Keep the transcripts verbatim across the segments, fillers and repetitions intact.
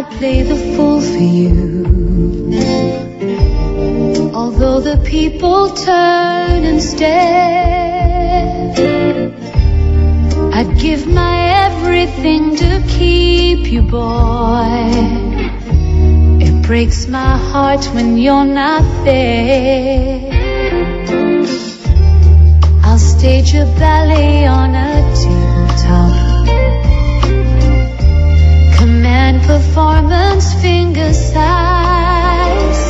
play the fool for you. Although the people turn and stare, I'd give my everything to keep you, boy. It breaks my heart when you're not there. I'll stage a ballet on a tabletop, command performance finger size.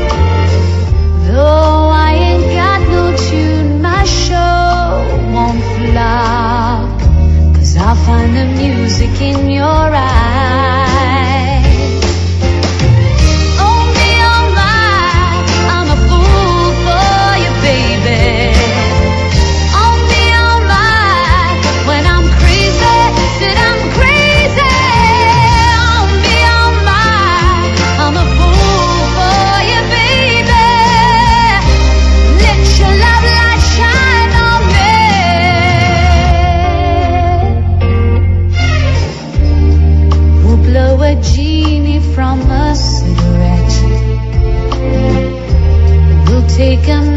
Though I ain't got no tune, my show won't flop, 'cause I'll find the music in your eyes. Oh me, oh my, I'm a fool for you, baby. Oh me, oh my, when I'm crazy, said I'm crazy. Oh me, oh my, I'm a fool for you, baby. Let your love light shine on me. We'll blow a genie from a cigarette. We'll take a